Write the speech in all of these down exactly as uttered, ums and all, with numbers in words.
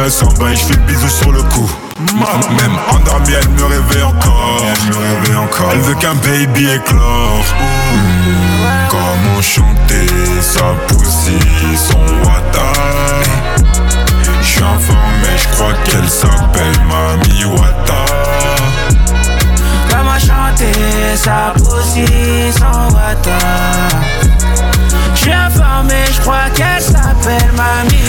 caresse en bas et j'fais bisous sur le cou. Même endormie, elle me réveille encore. Elle me réveille encore. Elle veut qu'un baby éclore. Mmh. Comment chanter sa poussie, son wata. J'suis informé, j'crois qu'elle s'appelle Mami Wata. Comment chanter sa poussie, son wata. J'suis informé, j'crois qu'elle s'appelle Mami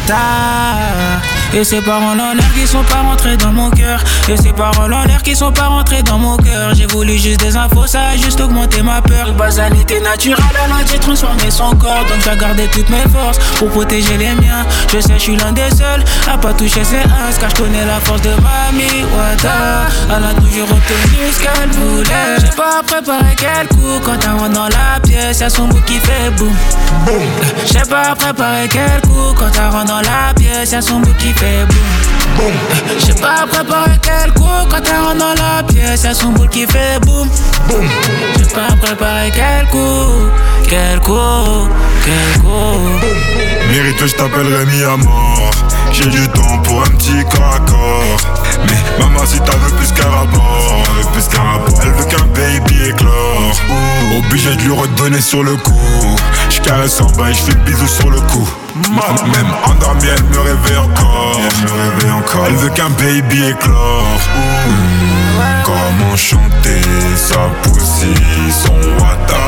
Wata. Et ces paroles en l'air qui sont pas rentrées dans mon cœur. Et ces paroles en l'air qui sont pas rentrées dans mon cœur. J'ai voulu juste des infos, ça a juste augmenté ma peur. Basalité naturelle, elle a dû transformer son corps. Donc j'ai gardé toutes mes forces pour protéger les miens. Je sais, je suis l'un des seuls à pas toucher ses uns, car je connais la force de Mami Wata. Elle a toujours obtenu ce qu'elle voulait. J'ai pas préparé quel coup quand elle rentre dans la pièce. Y'a son bout qui fait boum. J'ai pas préparé quel coup quand elle rentre dans la pièce. Y'a son bout qui fait boum. J'ai pas préparé quel coup quand elle rentre dans la pièce. Y'a son boule qui fait boum. J'ai pas préparé quel coup, quel coup, quel coup. Mérite, je t'appellerai mis à mort. J'ai du temps pour un petit corps à corps. Mais maman, si t'as veux plus qu'un rapport, elle veut plus qu'un rapport. Elle veut qu'un baby éclore. Ouh. Obligé de lui redonner sur le coup. J'caresse en bas et j'fais bisous sur le cou. Même endormie, elle me réveille encore. Elle me réveille encore. Elle veut qu'un baby éclore. Mmh. Comment chanter sa poussie, son wata.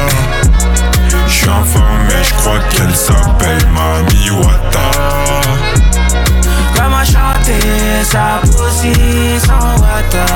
J'suis informé, j'crois qu'elle s'appelle Mami Wata. Comment chanter sa poussie, son wata.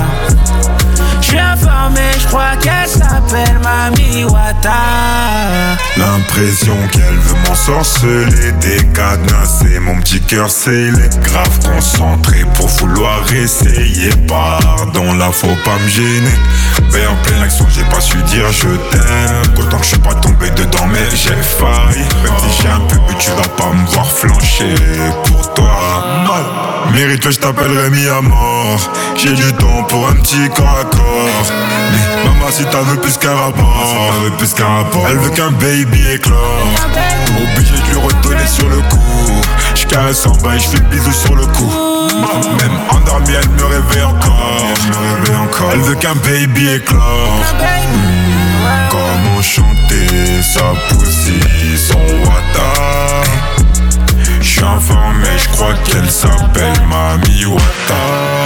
J'suis informé, j'crois qu'elle s'appelle Mami Wata. L'impression qu'elle veut m'ensorceler, décadenasser mon petit cœur scellé. Grave concentré pour vouloir essayer. Pardon, là faut pas me gêner. Mais en pleine action j'ai pas su dire je t'aime. Autant que je suis pas tombé dedans mais j'ai failli. Même si j'ai un peu bu tu vas pas me voir flancher pour toi. Mérite, je t'appellerai mis à mort. J'ai du temps pour un petit corps à corps. Mais maman si t'as veux plus qu'un rapport, elle veut plus qu'un rapport. Elle veut qu'un baby éclore. Obligé de lui redonner sur le coup. J'caresse en bas et j'fais bisous sur le cou. Même endormie elle me réveille encore. Elle me réveille encore. Elle veut qu'un baby éclore. Mmh. Comment chanter sa poussie, son wata. J'suis informé, j'crois qu'elle s'appelle Mami Wata.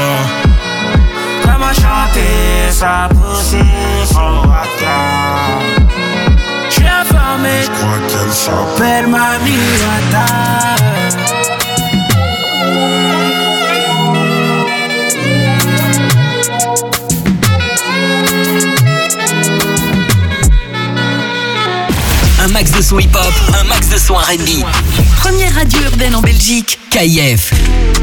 Comment chanter sa poussie, son wata. J'suis informé, j'crois qu'elle s'appelle Mami Wata. Un max de son hip-hop, un max de son R and B. Première radio urbaine en Belgique, K I F.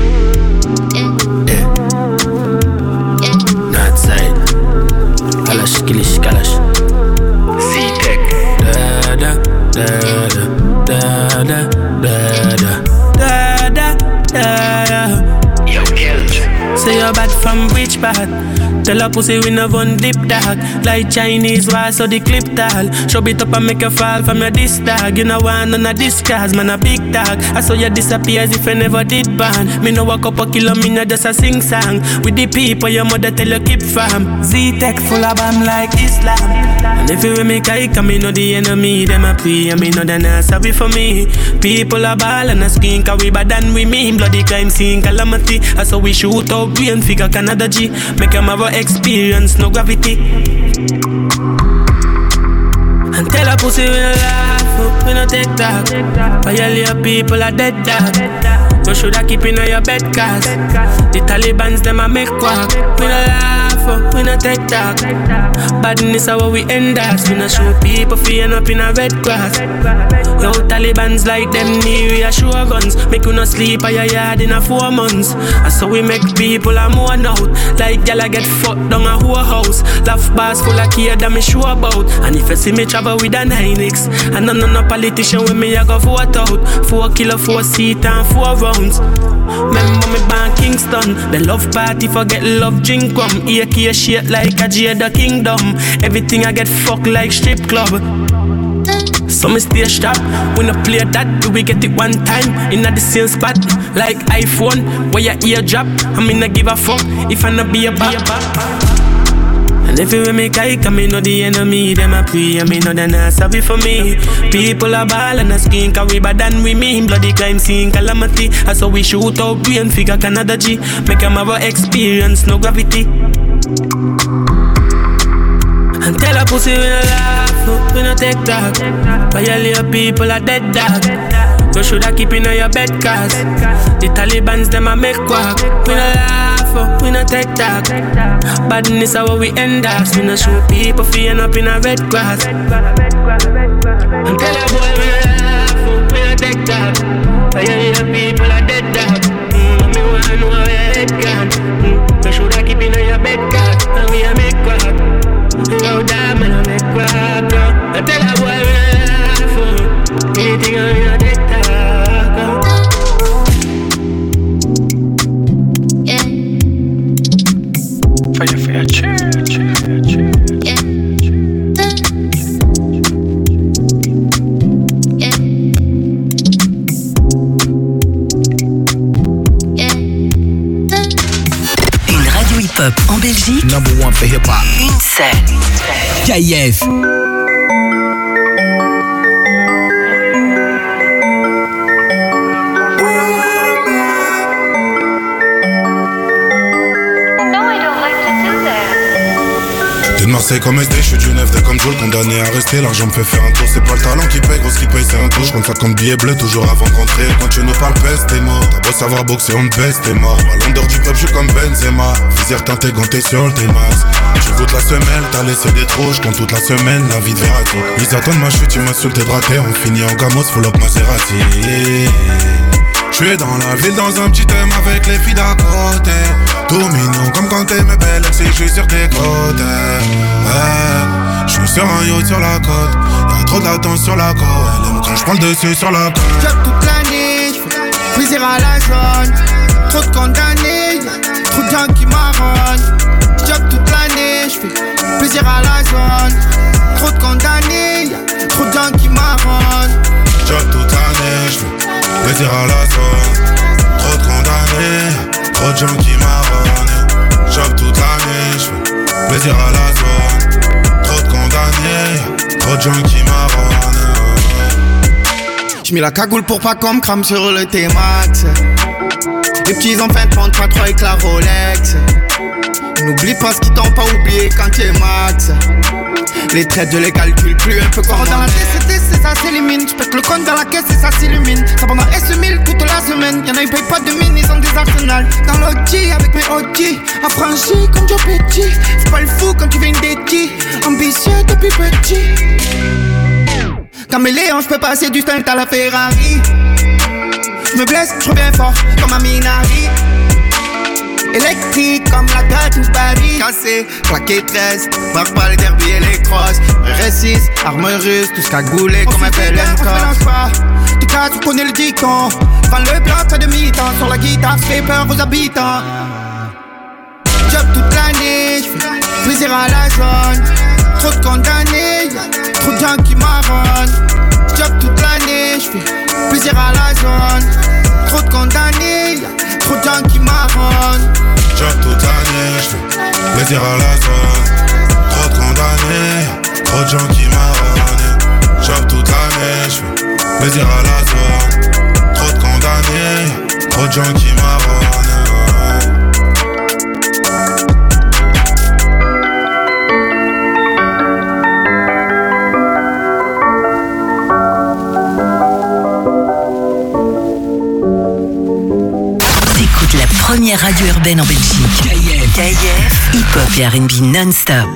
Yeah. Northside. Kalash, kilish, kalash. Z-Tech. Da da da da da da da da da da. Yo, Kelch. Say you're bad from which part? Tell a pussy we never dip dog. Like Chinese wall so the clip tall. Show it up and make you fall from your disc dog. You know one on a disc cause man a big dog. I saw you disappear as if you never did ban. Me no walk up a kilo, me no just a sing song. With the people your mother tell you keep fam. Z-Tech full of bam like Islam. And if you will make I come, me know the enemy. Them a pray and me know they not sorry for me. People a ball and a skin cause we bad than we mean. Bloody crime scene calamity. I saw we shoot out brain figure Canada G. Make them have a experience, no gravity. And tell a pussy we no laugh, we no take talk. Violate people are dead dog. You shoulda keep in your bed cause the Taliban's them a make quack. We no laugh, we no take talk. Badness how we end us. We no show people feeling up in a red grass. Yo Taliban's like them near we a show guns. Make you no sleep at your yard in a four months. And so we make people a mourn out. Like y'all get fucked down a whole house. Laugh bars full of kids that me sure about. And if you see me travel with a nine X, and none of no politician with me I go vote out. Four kilo, four seat and four rounds. Remember me born Kingston. The love party forget love drink rum. A K shit like a Jada Kingdom. Everything I get fucked like strip club. So me stay sharp, we no play that, do we get it one time in the same spot? Like iPhone, where your ear drop, I mean I give a fuck if I not be a bop. And if you make I come in, know the enemy, them a pray, and me know they not sorry for me. People are ball and a skin, cause we bad than we mean. Bloody crime scene, calamity. That's how we shoot out brain, figure Canada G. Make them have a experience, no gravity. And tell a pussy we no laugh, we no take talk. Violate people are dead dog. You shoulda keep in your bed cause the Talibans them a make quack. We no laugh, we no take talk. Badness is how we end up. We no shoot people fi end up in a red grass. And tell a boy we no laugh, we no take talk. Violate people are dead dog. Mm, me wanna know how your head gone. Mm, you shoulda keep in your bed cause and we a make quack. Go down, man, I make crap, no. I tell her boy, we not laugh, anything on me, I take talk, yeah. Fire, fire, cheer, cheer, cheer. Yeah. Yeah. Yeah. Une radio hip-hop en Belgique. Number one for hip-hop. Une scène. K I F. De Marseille comme S D, je suis du neuf D comme Joel, condamné à rester, l'argent me fait faire un tour, c'est pas le talent qui paye, gros ce qui paye c'est un tour, je compte cinquante billets bleus toujours avant de rentrer, quand tu nous parles peste t'es mort, t'as beau savoir boxer on te baisse t'es mort, ballon d'or du peuple je suis comme Benzema, visière teintée ganté sur le T-Max, tu voûtes la semelle, t'as laissé des trous, je compte toute la semaine, la vie de Verratti, ils attendent ma chute, tu m'insultes et draté, on finit en gamos, full up Maserati. Je suis dans la ville dans un petit thème avec les filles d'à côté. Tout mignon comme quand t'es mes belles ex et je suis sur tes côtes. Ouais, je suis sur un yacht sur la côte. Y'a trop de latence sur la côte. Elle aime quand je prends le dessus sur la côte. Job toute l'année, j'fais plaisir à la zone. Trop de condamnés, y'a trop de gens qui marronnent. Job toute l'année, j'fais plaisir à la zone. Trop de condamnés, y'a trop de gens qui marronnent. Job toute l'année, j'fais plaisir à la zone. Trop de condamnés, trop de gens qui marronnent. Job toute l'année, j'fais plaisir à la zone. Trop de condamnés, trop de gens qui marronnent. J'mets la cagoule pour pas qu'on me crame sur le T-Max. Les petits enfants ne prennent pas trop avec la Rolex. N'oublie pas ce qu'ils t'ont pas oublié quand t'es max. Les traites, je les calcule plus un peu comme dans la D C T, c'est ça s'élimine. J'pète le compte dans la caisse et ça s'illumine. Ça pendant S mille toute la semaine. Y'en a ils payent pas de mine, ils ont des arsenals. Dans l'O G avec mes O G, affranchi comme Joe Petit. Fais pas le fou quand tu viens d'Eti. Ambitieux depuis petit. Caméléon, j'peux passer du stunt à la Ferrari. J'me blesse, j'reviens fort comme un Minari. Électrique comme la gare tout Paris. Cassé, plaqué treize, marque pas les derbies et les crosses. R S six, arme russe, tout ce cagoulé comme un bel M K. Tu casses, tu connais le dicton. Vends le bloc à demi-temps, sur la guitare, j'fais peur aux habitants. Job toute l'année, j'fais plaisir à la zone. Trop de condamnés, y'a trop de gens qui marronnent. Job toute l'année, j'fais plaisir à la zone. Trop de condamnés, y'a trop de gens qui marronnent. Job toute l'année, j'fais plaisir à la zone. Trop de condamnés, trop de gens qui marronnent. Job toute l'année, j'fais plaisir à la zone. Trop de condamnés, trop de gens qui marronnent. Première radio urbaine en Belgique. K I F. K I F. Hip-hop et R and B non-stop.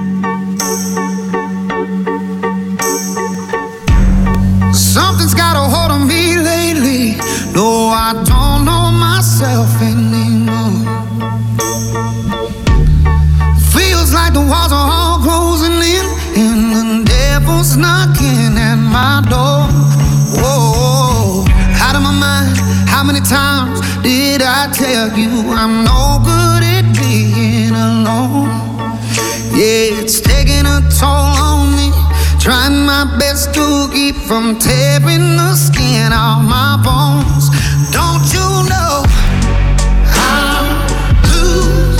Something's got a hold on me lately. No, I don't know myself anymore. Feels like the walls are all closing in, and the devil's knocking at my door. Whoa, out of my mind. How many times did I tell you I'm no good at being alone? Yeah, it's taking a toll on me, trying my best to keep from tearing the skin off my bones. Don't you know I lose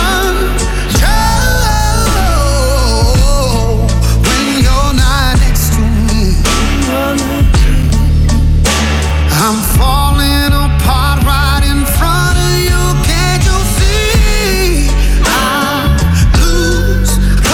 control when you're not next to me? I'm falling apart right in front of you. Can't you see? I lose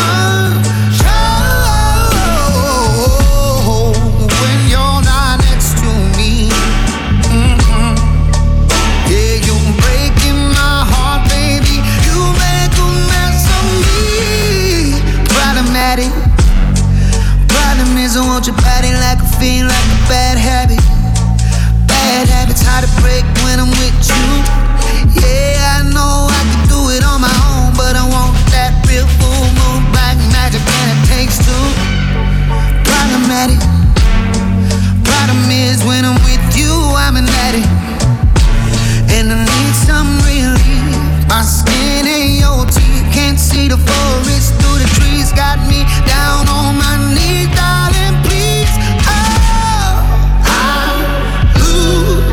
control when you're not next to me. Mm-hmm. Yeah, you're breaking my heart, baby. You make a mess of me. Problematic. Problem is I want your body like a fiend, like a bad habit. Bad habits hard to break when I'm with you. Yeah, I know I can do it on my own, but I want that real full moon black magic, and it takes two. Problematic. Problem is when I'm with you, I'm an addict, and I need some relief. My skin ain't your teeth, can't see the forest through the trees. Got me down on my knees, darling, please. Oh, I lose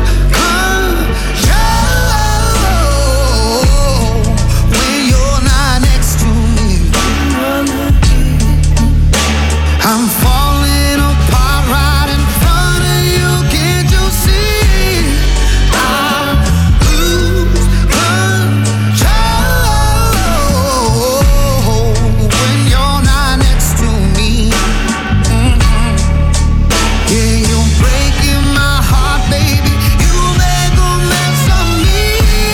control when you're not next to me. I'm falling apart right in front of you. Can't you see? I lose control when you're not next to me. Mm-hmm. Yeah, you're breaking my heart, baby. You make a mess of me.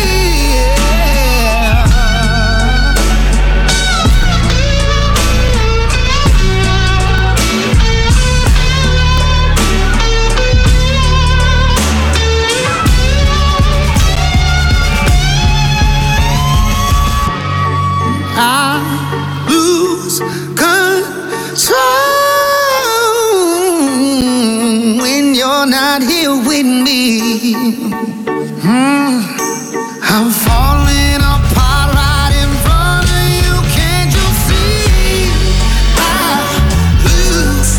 I lose control when you're not here with me. Mm. I'm falling apart right in front of you. Can't you see? I lose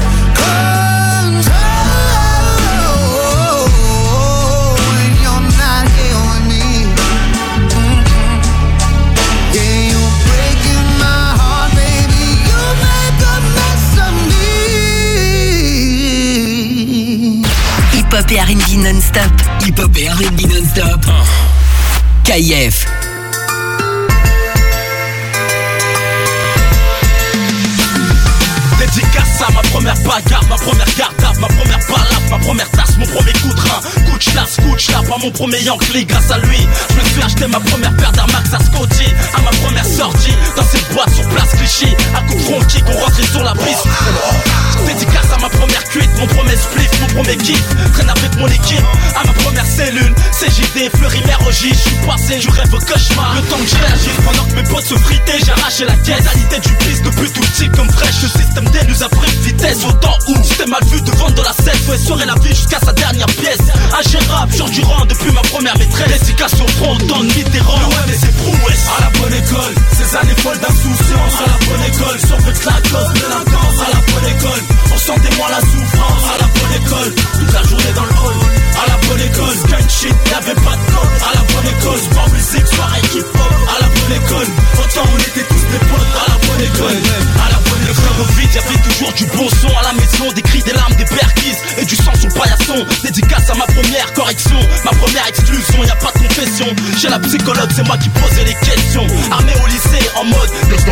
control when you're not here with me. Mm-hmm. Yeah, you're breaking my heart, baby. You make a mess of me. Hip-hop et R and B non-stop. Hip-hop et R and B non-stop. K F. Dédicace à ma première bagarre, ma première garde, ma première balade, ma première tasse, mon premier coup de rein. Coup de chasse, coup de chape, à mon premier Yankee. Grâce à lui, je me suis acheté ma première paire d'Air Max à Scotty. À ma première sortie, dans cette boîte sur place Clichy. À coup de front kick, on rentrait sur la piste. Dédicace à ma première cuite, mon premier spliff, mon premier kiff. Traîne avec mon équipe, à ma première cellule. C J D, Fleury, Mère-Ogy. Je suis passé du rêve au cauchemar. Le temps que j'ai agi, pendant que mes potes se fritaient, j'ai arraché la caisse. Qualité du piste depuis tout petit comme fraîche. Le système D nous a pris de vitesse. Autant où c'était mal vu de vendre de la cesse. Ouais, serait la vie jusqu'à sa dernière pièce. Ingérable, genre durant depuis ma première maîtresse. Dédicace au front, dans le Mitterrand. Ouais, mais c'est prouesse. À la bonne école, ces années folles d'insouciance. À la bonne école, surveille la cause, délinquance. À la bonne école, on sentait moins la souffrance. À la bonne école, toute la journée dans le hall. À la bonne école, gun shit, y'avait pas de code. À la bonne école, sport, musique, soirée, hip-hop. À la bonne école, autant on était tous des potes. À la bonne école, à la bonne école, au vide, y'avait toujours du bon son. À la maison, des cris, des larmes, des perquises et du sang sur le paillasson. Dédicace à ma première correction, ma première exclusion, y'a pas de confession. J'ai la psychologue, c'est moi qui posais les questions. Armé au lycée, en mode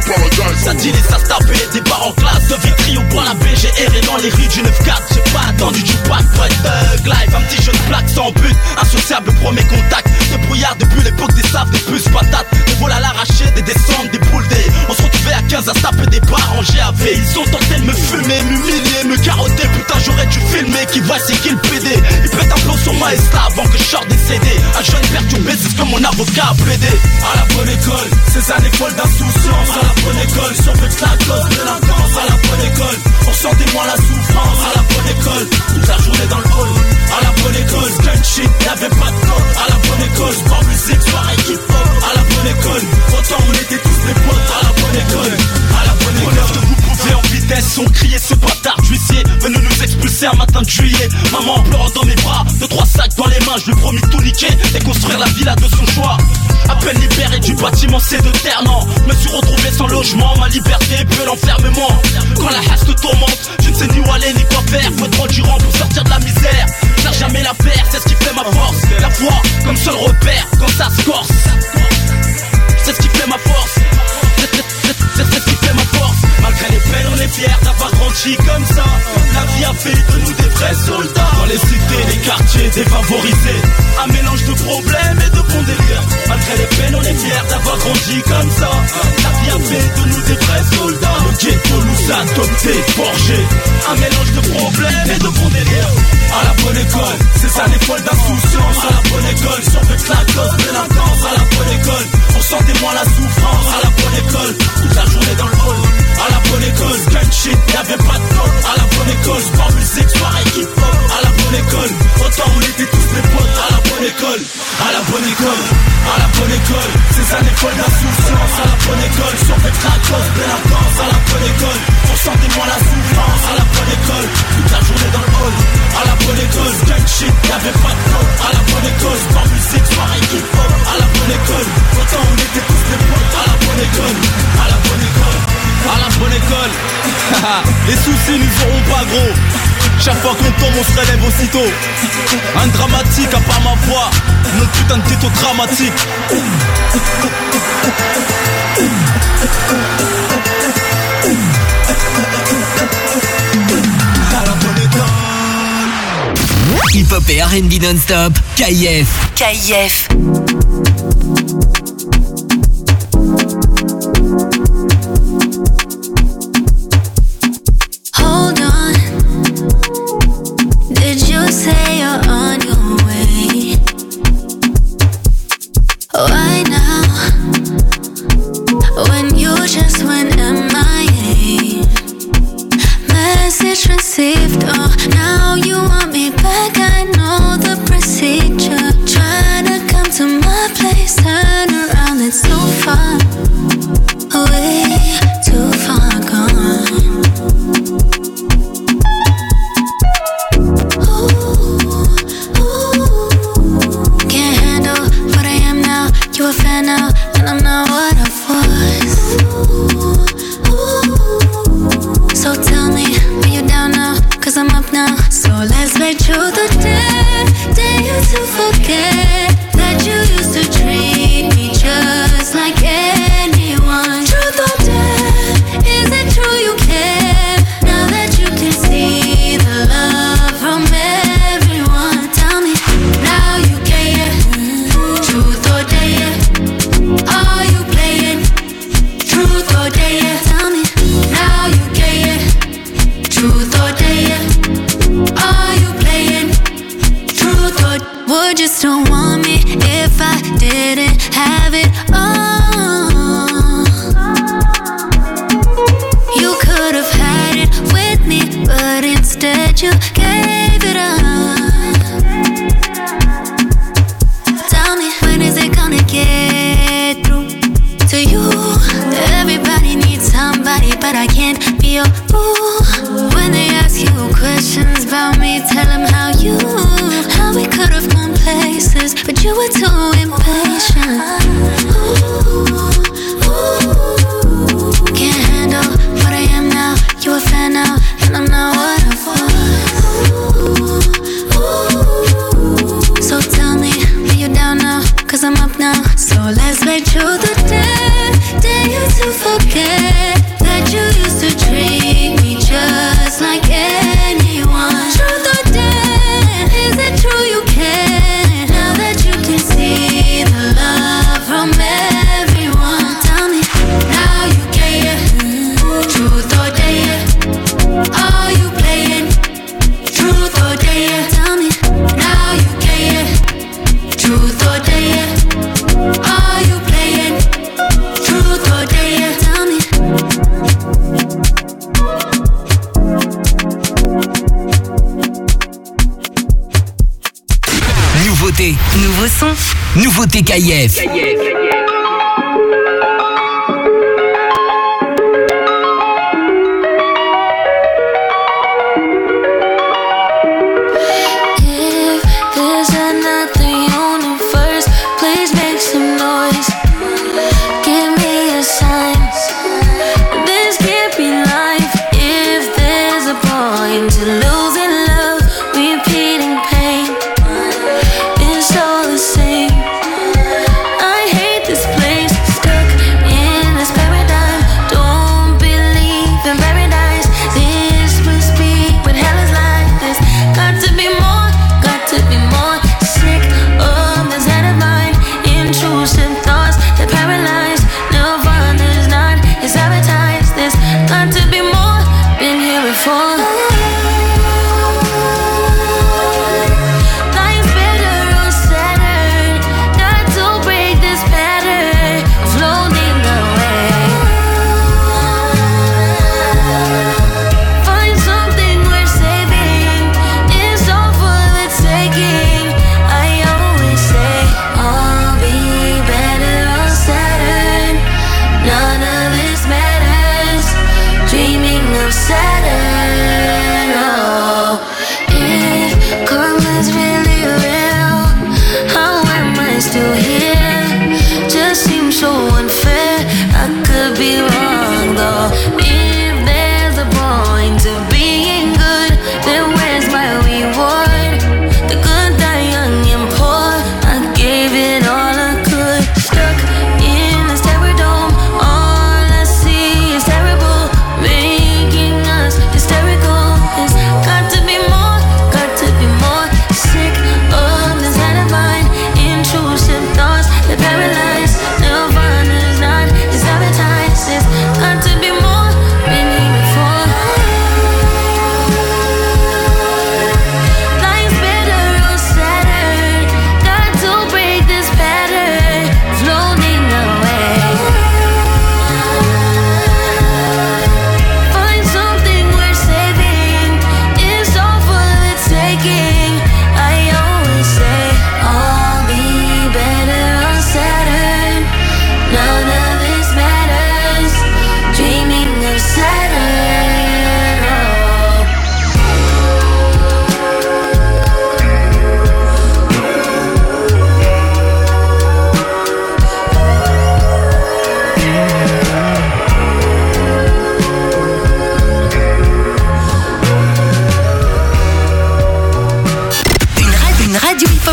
ça dit les ça se tapait, des bars en classe. De Vitry au bois la baie, j'ai erré dans les rues du neuf quatre. J'ai pas attendu du pack, Fred Thug Live. Un petit jeune plaque sans but, insociable, premier contact. Des brouillards depuis l'époque des saves, des puces patates. Des vols à l'arraché, des descentes, des boules des. On se retrouvait à quinze à se taper des bars en G A V. Ils ont tenté de me fumer, m'humilier, me carotter. Putain j'aurais dû filmer, qui voit c'est qui le P D. Ils pètent un plomb sur moi et cela avant que je sorte des C D. Un jeune perturbé, c'est ce que mon avocat a plaidé. À la bonne école, ces années folles d'insouciance. À la bonne école, surveille la cause, délinquance. À la bonne école, on sentait moins la souffrance. À la bonne école, toute la journée dans le hall. À la bonne école, gun shit, y'avait pas de code. À la bonne école, sport, musique, soirée, hip-hop. À la bonne école, autant on était tous des potes. À la bonne école, à la bonne école. De vous pouvez en vitesse, on criait ce bâtard passé un matin de juillet. Maman en pleurant dans mes bras, deux trois sacs dans les mains. Je lui ai promis tout niquer et construire la villa de son choix. À peine libéré du bâtiment c'est de terre, non. Me suis retrouvé sans logement, ma liberté peut l'enfermement. Quand la hache te tourmente, je ne sais ni où aller ni quoi faire. Faut être endurant pour sortir de la misère. Faire jamais la faire, c'est ce qui fait ma force. La foi comme seul repère quand ça se corse. C'est ce qui fait ma force. C'est ce qui fait ma force. Malgré les peines on est fiers d'avoir grandi comme ça. La vie a fait de nous des vrais soldats. Dans les cités, les quartiers défavorisés, un mélange de problèmes et de bons délires. Malgré les peines on est fiers d'avoir grandi comme ça. La vie a fait de nous des vrais soldats. Le ghetto nous a adoptés, forgés. Un mélange de problèmes et de bons délires. À la bonne école, ces années folles d'insouciance. À la bonne école, surveille la cause, délinquance. À la bonne école, on sentait moins la souffrance. À la bonne école, toute la journée dans le hall. À la bonne école, gun shit, y'avait pas de faute. À la bonne école, sport, musique, soirée, hip-hop. À la bonne école, autant on était tous des potes. À la bonne école, à la bonne école, à la bonne école. Ces années folles d'insouciance. À la bonne école, surveille la cause, délinquance. À la bonne école, on sentait moins la souffrance. À la bonne école, toute la journée dans le hall. À la bonne école, gun shit, y'avait pas de faute. À la bonne école, sport, musique, soirée, hip-hop. À la bonne école, autant on était tous des potes. À la bonne école, à la bonne école, à la bonne école. Les soucis nous auront pas gros. Chaque fois qu'on tombe on se relève aussitôt. Un dramatique à part ma voix. Mon putain de ghetto dramatique. À la bonne école. Hip-hop et R and B non-stop. K I F. K I F. Hold on. Did you say you're on your way? Why now? When you just went M I A. Message received, oh, now you want me back. I know the procedure. Try to come to my place, turn around, it's so far away, too far gone. Ooh, ooh. Can't handle what I am now. You a fan now, and I'm not what I was. Ooh, ooh. So tell me, are you down now? Cause I'm up now. So let's make sure the day, day you to forget that you used to treat me just like anyone. Truth or dare, is it true you care? Now that you can see the love from everyone. Tell me, now you care. Truth or dare, are you playing? Truth or dare, tell me, now you care. Truth or dare, are you playing? Truth or would you still want me if I didn't have it all? You could have had it with me, but instead you gave it up. Tell me, when is it gonna get through to you? Everybody needs somebody, but I can't be your boo. When they ask you questions about me, tell them how you, how we could have gone places, but you were too impatient. Ooh, ooh. Can't handle what I am now. You a fan now, and I'm not what I was. Ooh, so tell me, are you down now? Cause I'm up now. So let's make sure the day, day you to forget that you used to treat me just like anyone. Truth or dare, is it true you care? Now that you can see the love from everyone. Tell me, now you care. Truth or dare, are you playing? Truth or dare, tell me, now you care. Truth or dare, are you playing? Truth or dare, tell me. Nouveauté, Nouveau son. nouveauté K I F.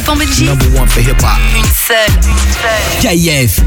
hip-hop en Belgique. Number one for hip-hop. Une seule. Une seule. K F.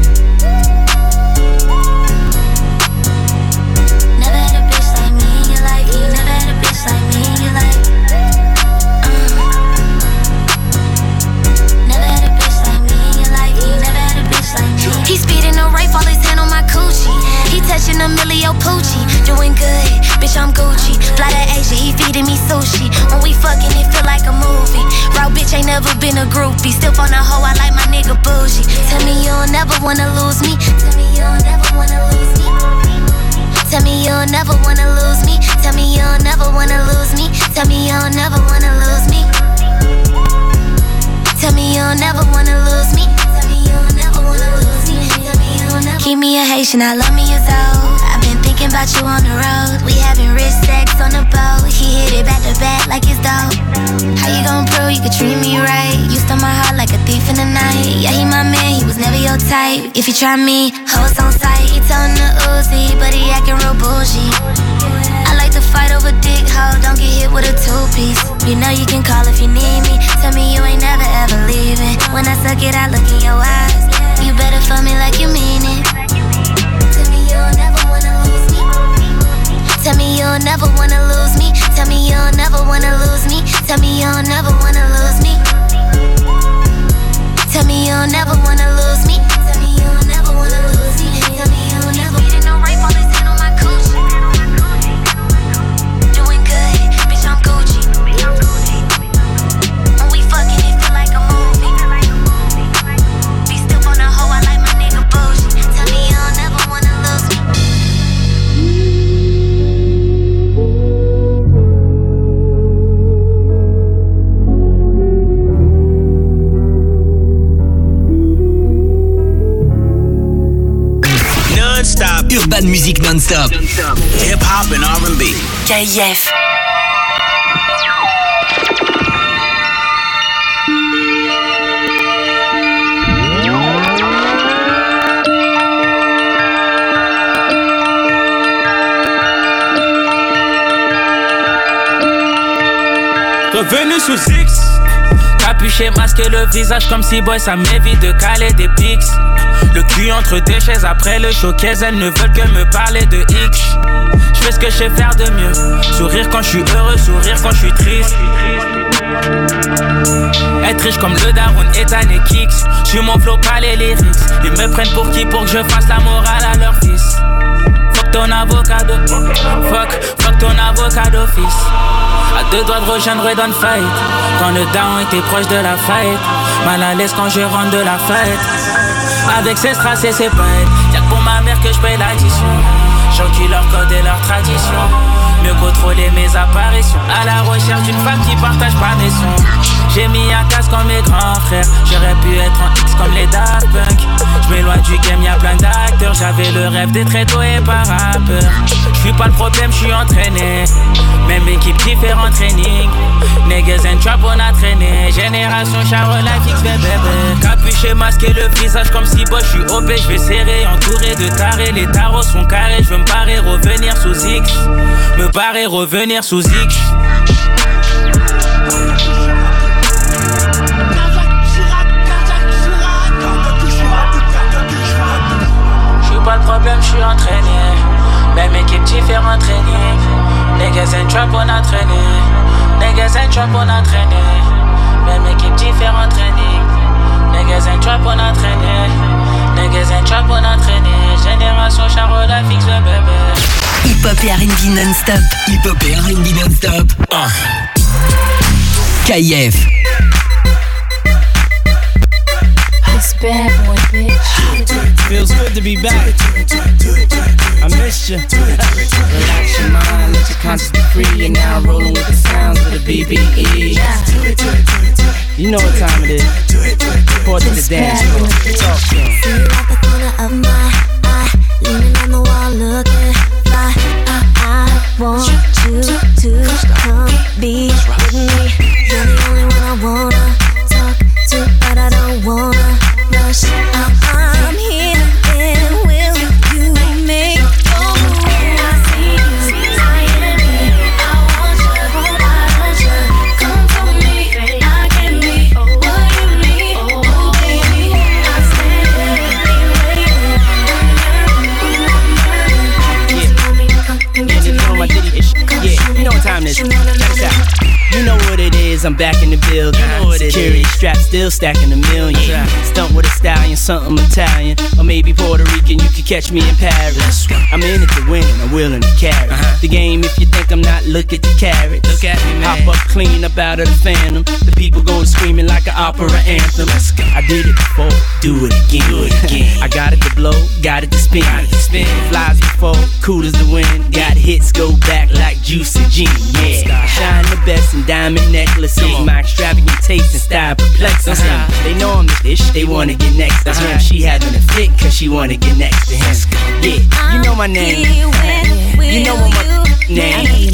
Touching Emilio Pucci, doing good, bitch I'm Gucci. Fly to Asia, he feeding me sushi. When we fucking, it feel like a movie. Raw bitch ain't never been a groupie. Still on a hoe, I like my nigga bougie. Tell me you'll never wanna lose me. Tell me you'll never wanna lose me. Tell me you'll never wanna lose me. Tell me you'll never wanna lose me. Tell me you'll never wanna lose me. Tell me you'll never wanna lose me. Tell me you'll never wanna lose me. Keep me a Haitian, I love me a Zoe. I've been thinking about you on the road. We having rich sex on the boat. He hit it back to back like it's dope. How you gon' prove you could treat me right? You stole my heart like a thief in the night. Yeah, he my man, he was never your type. If you try me, hoes on sight. He told him to Uzi, but he acting real bougie. I like to fight over dick, hoe. Don't get hit with a two-piece. You know you can call if you need me. Tell me you ain't never ever leaving. When I suck it, I look in your eyes. You better fuck me like you mean it. Tell me you'll never wanna lose me. Tell me you'll never wanna lose me. Tell me you'll never wanna lose me. Tell me you'll never wanna lose me. Tell me you'll never wanna lose me. Tell me you'll never wanna lose me. Tell me you'll never. He didn't know right all his hand on my coochie. Doing good, bitch I'm Gucci. When we fucking, it feel like a movie. Be still on a hoe, I like my nigga bougie. Tell me you'll never wanna lose me. Non-stop. Urban Music non-stop. Hip-hop and R and B. K F. Revenu sous X, capuché, masqué le visage comme si boy ça m'évite de caler des pics. Le cul entre deux chaises après le showcase, elles ne veulent que me parler de X. Je fais ce que je sais faire de mieux, sourire quand je suis heureux, sourire quand je suis triste. Être riche comme le daron Ethan et Kicks. J'suis mon flow pas les lyrics. Ils me prennent pour qui pour que je fasse la morale à leur fils. Fuck ton avocat de... Fuck, fuck ton avocat d'office. À deux doigts de rejoindre Red on Fight. Quand le down était proche de la fight. Mal à l'aise quand je rentre de la fête. Avec ses strass et ses paillettes. Y'a que pour ma mère que je paye l'addition. J'encule leur code et leur tradition. Mieux contrôler mes apparitions. À la recherche d'une femme qui partage pas mes sons. J'ai mis un casque comme mes grands frères. J'aurais pu être en X comme les Daft Punk. J'm'éloigne du game, y'a plein d'acteurs. J'avais le rêve d'être étoilé par rappeur. J'suis pas le problème, j'suis entraîné. Même équipe, différents training. Niggas and trap, on a traîné. Génération Charo, life X, bébé. Capuché, masqué le visage comme si boy, j'suis O P. J'vais serrer, entouré de tarés. Les tarots sont carrés, j'veux me barrer, revenir sous X. Me barrer, revenir sous X. J'suis pas le problème, j'suis entraîné. Même équipe, différents training. Niggas and trap, on a traîné. Niggas and trap, on a traîné. Même équipe, différents training. Niggas and trap, on a traîné. Niggas and trap, on a traîné. Génération Charo, la fixe, le bébé. Hip-hop et R and B non-stop. Hip-hop et R and B non-stop. Uh. K F. This bad boy, bitch. Feels good to be back. I missed you. Relax your mind, let your conscience be free. You're now rolling with the sounds of the B B E. You know what time it is. Report to the dance floor. Talk to him. See you at the corner of my eye, leaning on the wall, looking fly. I, I want you to come be with me. You're the only one I wanna talk to, but I don't wanna rush. I, I'm here, and will you make your move? I see you, I am me. I want you, I want you. Come for me, I can be what you I'm back in the building. Security strap still stacking a million. Stunt with a stallion, something Italian, or maybe Puerto Rican. You could catch me in Paris. I'm in it to win, I'm willing to carry the game. If you think I'm not, look at the carrots. Look at me, man. Hop up clean up out of the phantom. The people go screaming like an opera anthem. I did it before, do it again. Do it again. I got it to blow, got it to spin. Got it to spin. Flies before, cool as the wind. Got hits, go back like juicy gin. Yeah, shine the best in diamond necklaces. My extravagant taste and style perplexes them. They know I'm the dish, they wanna get next to him. She having a fit cause she wanna get next to him. Yeah, you know my name. You know what my name.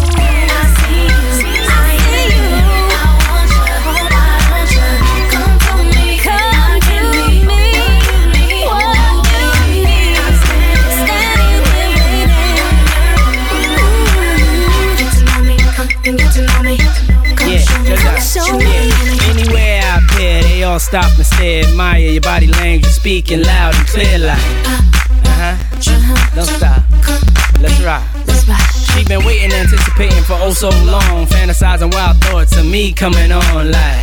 Anywhere out there, they all stop and stare, admire your body language, speaking loud and clear like uh-huh, don't stop, let's rock. She been waiting, anticipating for oh so long, fantasizing wild thoughts of me coming on like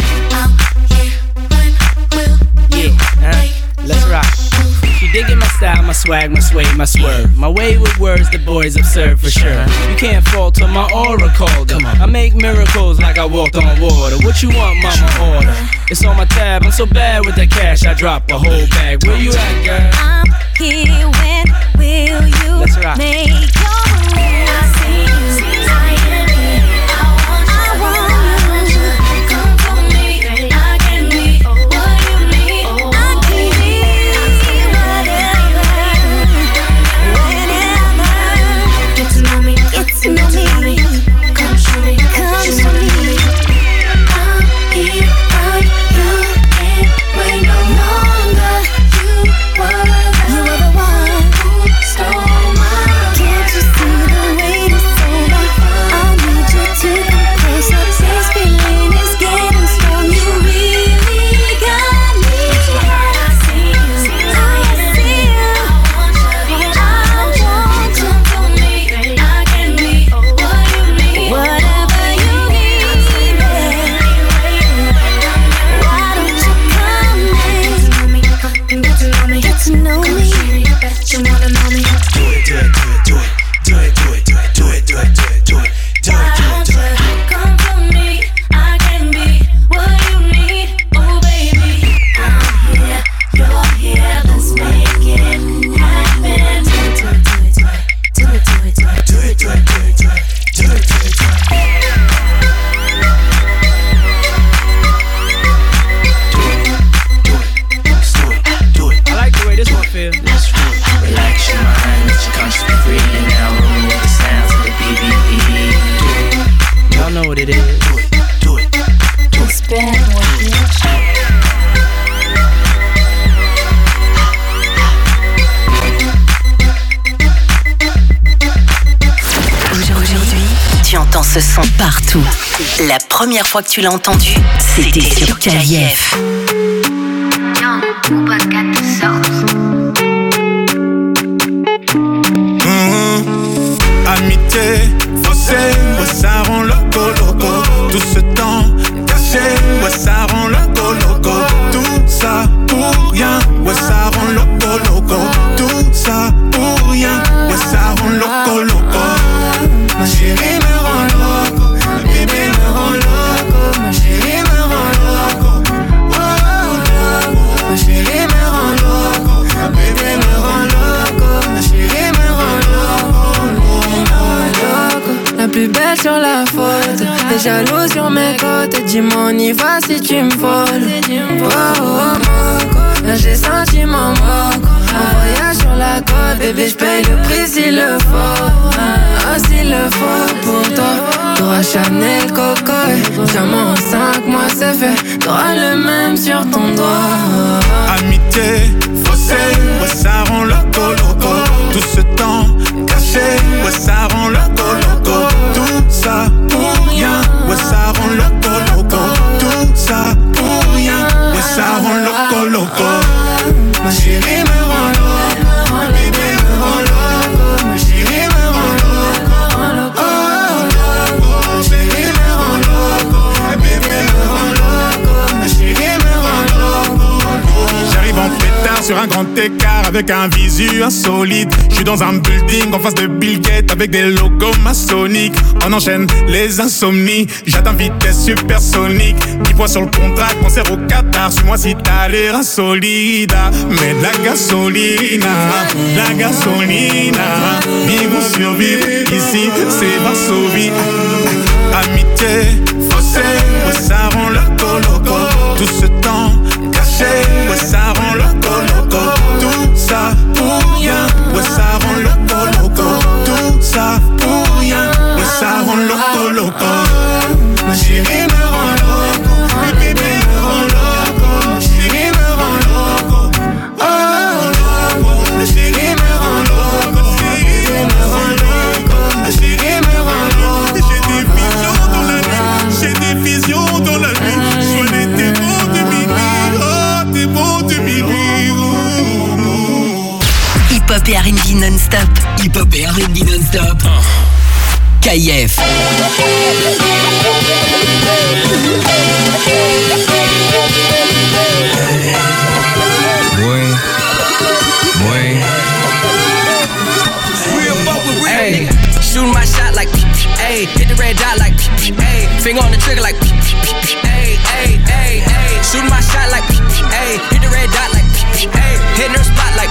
yeah, uh-huh, let's rock. She digging my style, my swag, my sway, my swerve. My way with words, the boys observe for sure. You can't falter my aura called her. I make miracles like I walked on water. What you want, mama, order? It's on my tab, I'm so bad with the cash, I drop a whole bag. Where you at, girl? I'm here, when will you Let's rock. make your move? I see you, I am here, I want you, I want you. Come for me, I can be what you need, I can be whatever, whenever. Get to know me, get to know me, come show me, come show me. I'm here, I'm you, and wait no longer. You were the, you were the one who stole my love. Can't you see the way this over? I need you to compress up. This feeling is getting strong. You really got me. I see you, I see you. I want you. Come for me, I can be what you need, whatever you need. Why don't you come in? Get to know me, get to know me. You wanna know me? Do it, do it, do it, do it, do it, do it, do it, do it, do it, do it, do it, do it, do it. Come for me, I can be what you need. Oh baby, I'm here, you're here. Let's make it happen. Do it, do it, do it, do it, do it, do it, Do it, do it, do it, do it, do it, do it, do it, do it. I like the way this one feels. Let's roll, relax your mind, let your conscience be free, and now roll with the sounds of the B B E. Y'all know what it is. Do it, do it, do it. It's bad boy, bitch. Aujourd'hui, tu entends ce son partout. La première fois que tu l'as entendu, c'était sur K I F. Mmh. Amitié, faussée, ouais, ça rend loco, loco. Tout ce temps caché, ouais, ça rend loco, loco. Tout ça pour rien, ouais, ça rend loco, loco. Tout ça pour rien, ouais, ça rend loco, loco. Ma chérie me rend loco, ma bébé me rend loco. Ma chérie me rend loco, oh, loco. Ma chérie me rend loco, ma bébé me rend loco. Ma chérie me rend loco. La plus belle sur la photo, t'es jaloux sur mes côtes. Dis-moi on y va si tu me voles. Oh, oh, oh, là j'ai senti mon moco. En voyage sur la côte, bébé j'paye le prix s'il le faut. Ah, s'il le faut pour toi. T'auras Chanel, Coco, diamant en cinq mois c'est fait. T'auras le même sur ton doigt. Amitié, faussée, ouais, ça rend loco, loco. Tout ce temps caché, ouais, ça rend loco, loco. Tout ça pour rien, ouais, ça rend loco, loco. Tout ça pour rien, ouais, ça rend loco, loco. Ma chérie me rend loco, ma bébé me rend loco. Ma chérie me rend loco, oh, loco. Ma chérie me rend loco, ma bébé sur un grand écart avec un visu insolite. Je suis dans un building en face de Bill Gates avec des logos maçonniques. On enchaîne les insomnies, j'atteins vitesse supersonique. dix points sur le contrat, concert au Qatar. Suis-moi si t'as l'air insolide. Mais de la gasolina, la gasolina. Vivre ou survivre, ici c'est Varsovie. Amitié, fossé, ouais ça rend loco loco. Tout ce temps caché, ouais ça rend loco loco. Tout ça pour rien, ouais ça rend loco loco. Tout ça pour rien, ouais ça rend loco loco. Ma chérie me rend loco, le bébé me rend loco. Ma chérie me rend loco, oh loco. Ma chérie me rend loco, ma chérie me rend loco. Ma chérie me rend loco. J'ai des visions dans la nuit, j'ai des visions dans la nuit. Je vois les démons de minuit, oh démons de minuit. Hip-hop et R and B non-stop. Hip-hop et R and B non-stop. K I F. Ouais, ouais. Hey, shooting my shot like, hey, hit the red dot like, hey, finger on the trigger like, hey, hey, hey, hey, shooting my shot like, hey, hit the red dot like, hey, hitting her spot like,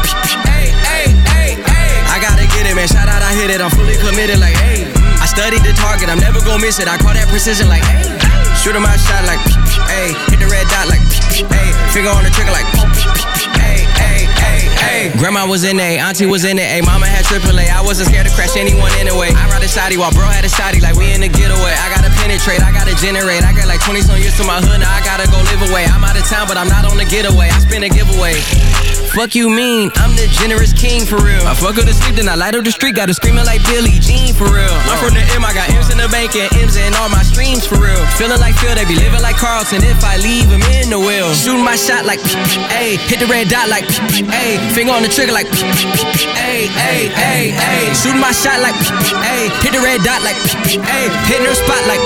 hey, hey, hey, hey. I gotta get it, man. Shout out, I hit it. I'm fully committed like, hey. I studied the target, I'm never gonna miss it. I call that precision like, hey. Shooting my shot like, hey, hit the red dot like, hey, finger on the trigger like, hey, hey, hey, hey. Grandma was in A, auntie was in it, A, mama had triple A. I wasn't scared to crash anyone anyway. I ride a shotty while bro had a shotty like we in the getaway. I gotta penetrate, I gotta generate. I got like twenty some years to my hood, now I gotta go live away. I'm out of town, but I'm not on the getaway. I spin a giveaway. Fuck you mean? I'm the generous king for real. I fuck her to sleep, then I light up the street. Got her screaming like Billie Jean for real. I'm from the M, I got M's in the bank and M's in all my streams for real. Feeling like Phil, they be living like Carlton. If I leave him in the wheel, shooting my shot like, ayy, hit the red dot like, ayy, finger on the trigger like, ayy, ayy, ayy, ayy, shooting my shot like, ayy, hit the red dot like, ayy, hitting her spot like,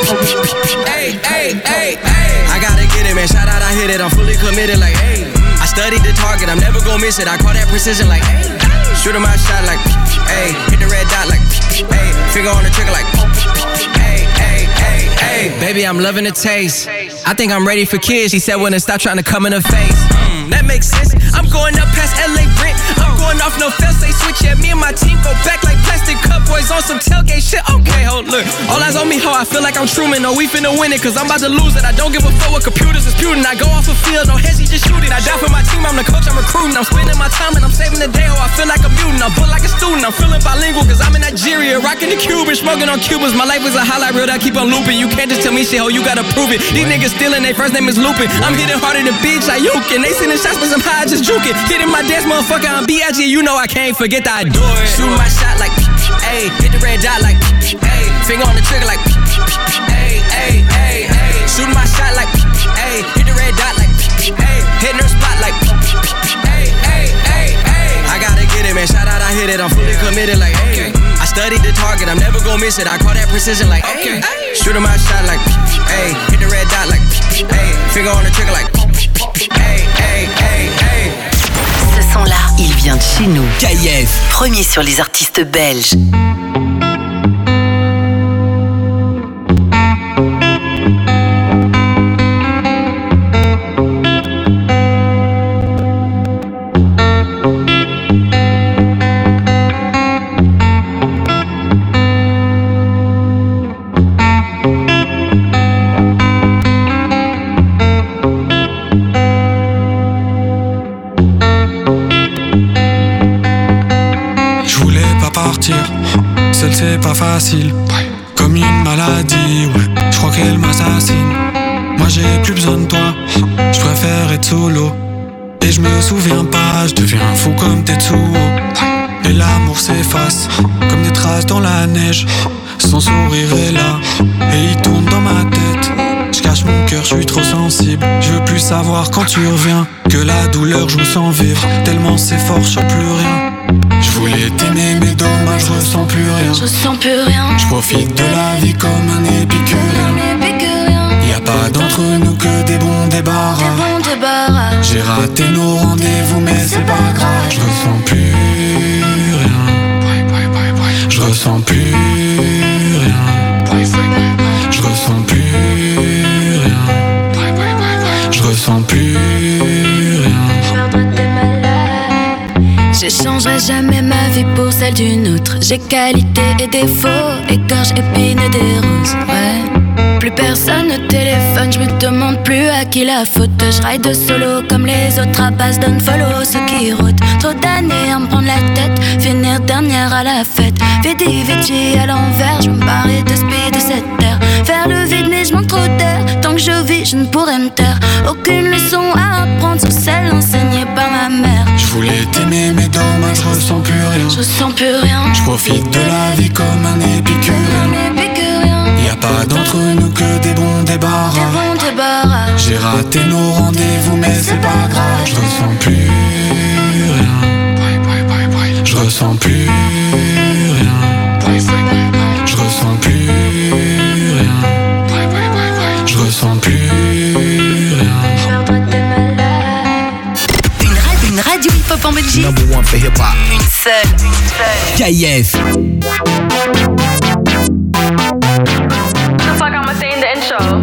ayy, ayy, ayy, ayy. I gotta get it, man. Shout out, I hit it. I'm fully committed like, ayy. I studied the target, I'm never gonna miss it. I call that precision like, ayy. Shooting my shot like, ayy, hit the red dot like, ayy, finger on the trigger like, ayy, ayy, ayy, ayy. Baby, I'm loving the taste. I think I'm ready for kids. She said when to stop trying to come in her face. Mm, that makes sense. I'm going up past L A Brent. I'm going off no fence. They switch at me and my team go back like plastic cup boys on some tailgate shit. Okay, hold look. All eyes on me, ho. I feel like I'm Truman. No, we finna win it, cause I'm about to lose it. I don't give a fuck what computers disputing. I go off a field, no heads, just shoot it. I die for my team, I'm the coach, I'm recruiting. I'm spending my time and I'm saving the day, ho. I feel like a mutant. I'm built like a student. I'm feeling bilingual, cause I'm in Nigeria, rocking the Cuban, smoking on Cubans. My life is a highlight reel that I keep on looping. You can't just tell me shit, ho. You gotta prove it. These niggas stealing, they first name is Lupin. I'm hitting harder than bitch, I yoke. And they sending shots, but I'm high, just juking. Hitting my dance, motherfucker, I'm B I G. You know I can't forget that I do it. Shooting my shot like, ayy, hit the red dot like, ayy, finger on the trigger like, ayy, ayy, ayy, ayy. Shooting my shot like, ayy, hit the red dot like, ayy, hitting her spot like, ayy, ayy, ayy, ayy. I gotta get it, man. Shout out, I hit it. I'm fully committed like, ayy. I studied the target, I'm never gonna miss it. I call that precision like, ayy. Shooting my shot like, ayy, hit the red dot like, ayy, finger on the trigger like, ayy, ayy, ayy, ayy. Ce son-là, il vient de chez nous. K I F. Premier sur les artistes belges. Seul c'est pas facile, comme une maladie, ouais, je crois qu'elle m'assassine. Moi j'ai plus besoin de toi, je préfère être solo. Et je me souviens pas, je deviens fou comme Tetsuo. Et l'amour s'efface, comme des traces dans la neige. Son sourire est là, et il tourne dans ma tête. Je cache mon cœur, je suis trop sensible. Je veux plus savoir quand tu reviens, que la douleur je me sens vivre. Tellement c'est fort, je sens plus rien. Je voulais t'aimer mais dommage, je ressens plus rien. Je ressens plus rien. Je profite de la vie comme un épicurien. Y'a pas d'entre nous que des bons débarras. Des bons débarras. J'ai raté raté nos rendez-vous, mais c'est pas grave. Je ressens plus rien. Je ressens plus rien. Je ressens plus rien. Je ressens plus rien. J'échangerai jamais ma vie pour celle d'une autre. J'ai qualité et défaut, écorche, épine et des roses, ouais. Plus personne ne téléphone, je me demande plus à qui la faute. Je ride de solo comme les autres à base d'un follow. Ceux qui rôdent, trop d'années à me prendre la tête, finir dernière à la fête. Vidi Vici à l'envers, je me barrer de speed de cette terre. Faire le vide mais je manque trop d'air. Tant que je vis, je ne pourrais me taire. Aucune leçon à apprendre sur celle enseignée par ma mère. Je voulais t'aimer mais dommage, je ressens plus rien. Je ressens plus rien. Je profite de la vie comme un épicurien. Y'a pas d'entre nous que des bons débarras. Des bons débarras. J'ai raté nos rendez-vous mais c'est pas grave. Je ressens plus rien. Je ressens plus rien. Je ressens plus rien. Je ressens plus rien. Une radio, une radio hip-hop en Belgique. Number one for hip-hop. Une seule, une seule. K F. Fuck, I'ma say in the intro.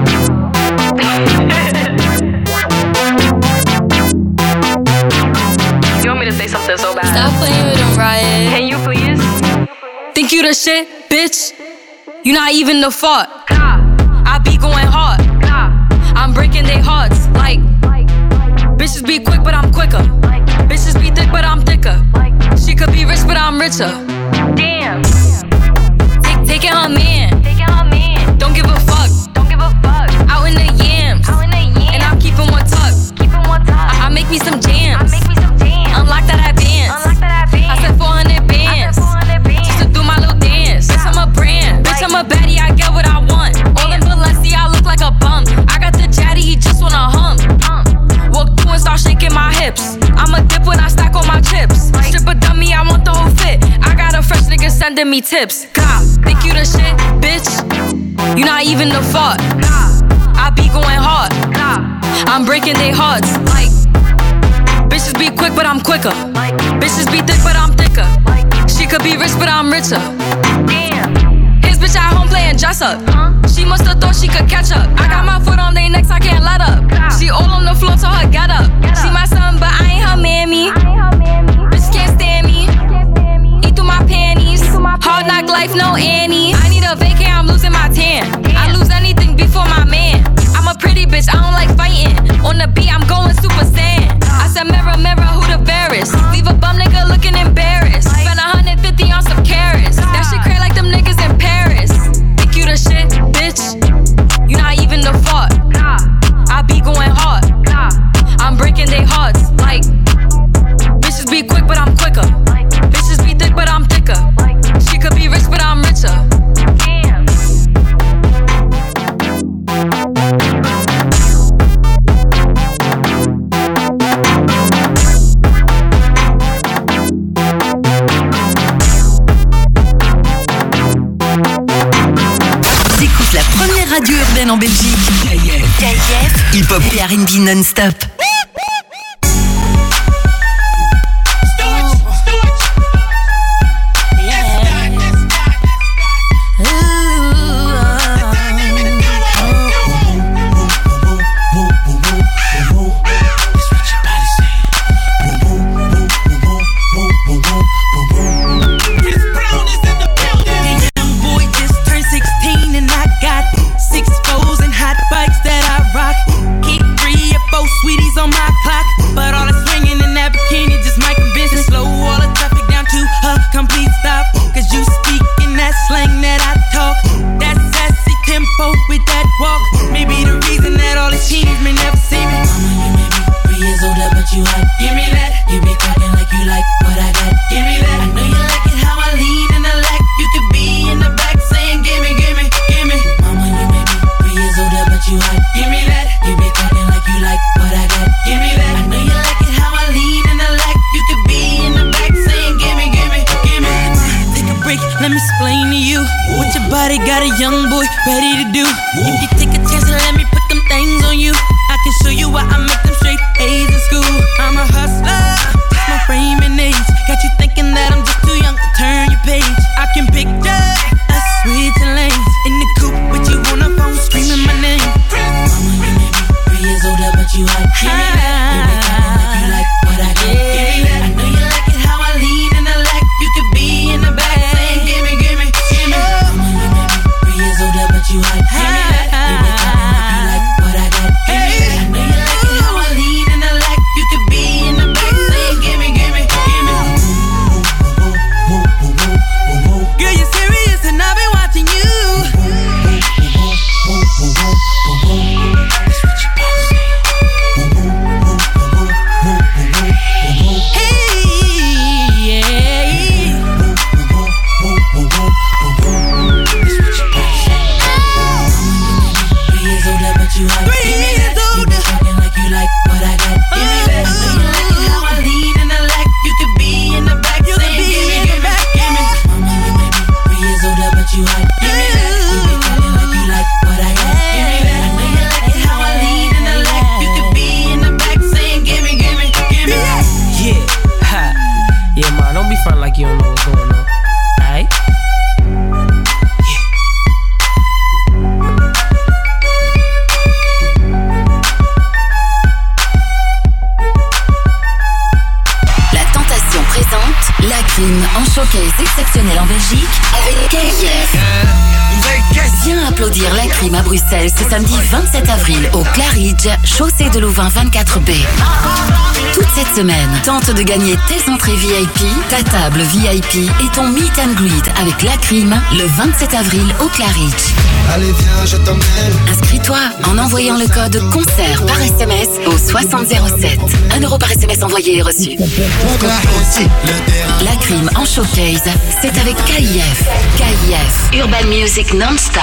You want me to say something so bad? Stop playing with them, Riot. Can you please? Think you the shit, bitch? You not even the fault. Nah. I be going hard. Nah. I'm breaking their hearts. Like, bitches be quick, but I'm quicker. Bitches be thick, but I'm thicker. She could be rich, but I'm richer. Damn. Take, taking her man. Taking her man. Don't give a fuck. Don't give a fuck. Out in the yams. Out in the yams. And I'm keeping one tuck. Keeping one tuck. I, I make me some jams. I make me some jams. Unlock that advance. Unlock that advance. I said four hundred bands. I said four hundred bands. Just to do my little dance. Bitch, I'm a brand. Bitch, I'm a baddie. I get what I want. All in Balenciaga, I look like a bum. I got the jaddy, he just wanna hum. Walk through and start shaking my hips. I'm a dip when I stack all my chips. Strip a dummy, I want the whole fit. I got a fresh nigga sending me tips. God, think you the shit, bitch? You not even the fault. I be going hard. I'm breaking their hearts. Like, bitches be quick, but I'm quicker. Bitches be thick, but I'm thicker. She could be rich, but I'm richer. Damn. His bitch at home playing dress up. She must've thought she could catch up. I got my foot on their necks, I can't let up. She all on the floor, told her get up. She my son, but I ain't her mammy. Bitch can't stand me. Eat through my panties. Hard knock life, no Annie. I need a vacay, I'm losing my tan. I lose anything before my man. I'm a pretty bitch, I don't like fighting. On the beat, I'm going super saiyan. I said mirror, mirror, who the fairest? Leave a bum nigga looking embarrassed. Spend one hundred fifty on some carrots. That shit crazy like them niggas in Paris. Think you the shit, bitch? You not even the fault. I be going hard. I'm breaking their hearts. Like, bitches be quick, but I'm quicker. Bitches be thick, but I'm thicker. She could be rich, but I'm richer. Damn. T'écoutes la première radio urbaine en Belgique. K F. Hip-hop et R and B non-stop. If you take a chance and let me put them things on you, I can show you why I make them straight A's in school. but you hype. Give me that. You be talking like you like what I got. Give me that. I know you like it how I lean in the lack. You could be in the back saying, give me, give me, give me. Mama, you may be three years older, but you hype. Give me that. You be talking like you like what I got. Give me that. I know you like it how I lean in the lack. You could be in the back saying, give me, give me, give me. Girl, you're serious and I've been watching you. You don't know what's going on, alright? La Tentation présente La Crime en showcase exceptionnel en Belgique avec K I F. Viens applaudir La Crime à Bruxelles ce samedi vingt-sept avril au Claridge, chaussée de Louvain vingt-quatre B. Toute cette semaine, tente de gagner tes entrées V I P, ta table V I P et ton meet and greet avec La Crime le vingt-sept avril au Claridge. Allez viens, je t'emmène. Inscris-toi en envoyant le code concert par S M S au soixante zéro sept. un euro par S M S envoyé et reçu. La Crime en showcase, c'est avec K I F. K I F, Urban Music non-stop.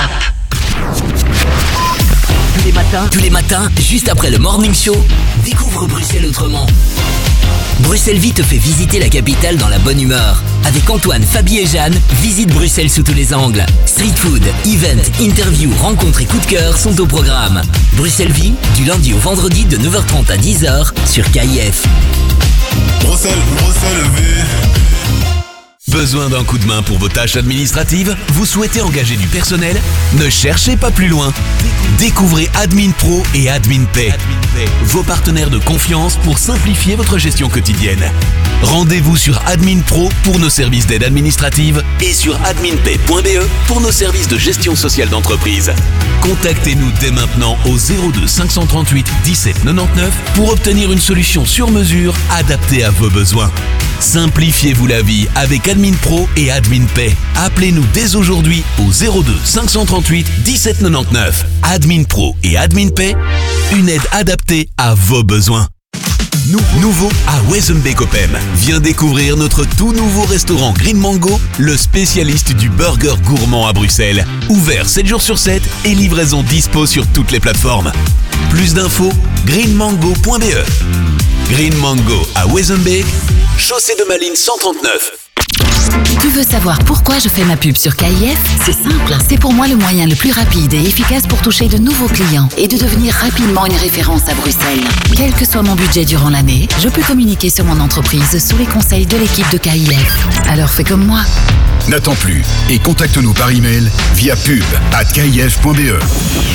Tous les matins, tous les matins, juste après le Morning Show, découvre Bruxelles autrement. Bruxelles Vie te fait visiter la capitale dans la bonne humeur. Avec Antoine, Fabie et Jeanne, visite Bruxelles sous tous les angles. Street food, event, interview, rencontres et coups de cœur sont au programme. Bruxelles Vie, du lundi au vendredi de neuf heures trente à dix heures sur K I F. Bruxelles, Bruxelles Vie. Besoin d'un coup de main pour vos tâches administratives? Vous souhaitez engager du personnel? Ne cherchez pas plus loin. Découvrez Admin Pro et Admin Pay, vos partenaires de confiance pour simplifier votre gestion quotidienne. Rendez-vous sur Admin Pro pour nos services d'aide administrative et sur adminpay point b e pour nos services de gestion sociale d'entreprise. Contactez-nous dès maintenant au zéro deux cinq cent trente-huit dix-sept quatre-vingt-dix-neuf pour obtenir une solution sur mesure adaptée à vos besoins. Simplifiez-vous la vie avec Admin Pro et Admin Pay. Appelez-nous dès aujourd'hui au zéro deux cinq cent trente-huit dix-sept quatre-vingt-dix-neuf. Admin Pro et Admin Pay, une aide adaptée à vos besoins. Nou- nouveau à Wezenbeek Opem. Viens découvrir notre tout nouveau restaurant Green Mango, le spécialiste du burger gourmand à Bruxelles. Ouvert sept jours sur sept et livraison dispo sur toutes les plateformes. Plus d'infos, green mango point b e. Green Mango à Wezenbeek, chaussée de Malines cent trente-neuf. Tu veux savoir pourquoi je fais ma pub sur K I F? C'est simple, c'est pour moi le moyen le plus rapide et efficace pour toucher de nouveaux clients et de devenir rapidement une référence à Bruxelles. Quel que soit mon budget durant l'année, je peux communiquer sur mon entreprise sous les conseils de l'équipe de K I F. Alors fais comme moi. N'attends plus et contacte-nous par email via pub arobase k i f point b e.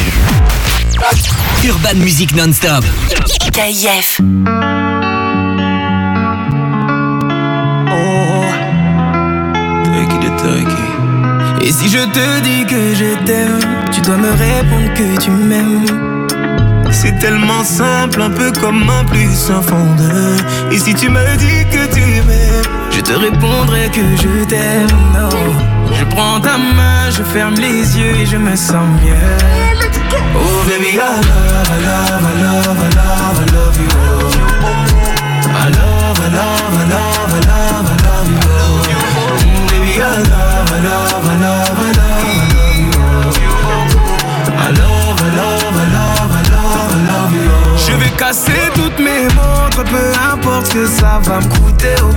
Urban Music non-stop. K I F. Et si je te dis que je t'aime, tu dois me répondre que tu m'aimes. C'est tellement simple, un peu comme un plus un fond de. Et si tu me dis que tu m'aimes, je te répondrai que je t'aime. Non, je prends ta main, je ferme les yeux et je me sens mieux. Oh baby, I love, I love, I love, I love, I love you. I love, I love, I love, I love, I love you. Mm, baby, I love, I love, I love, I love, I love you. I love, I love, I love, I love, I love you. Je vais casser toutes mes montres, peu importe ce que ça va me coûter. Oh.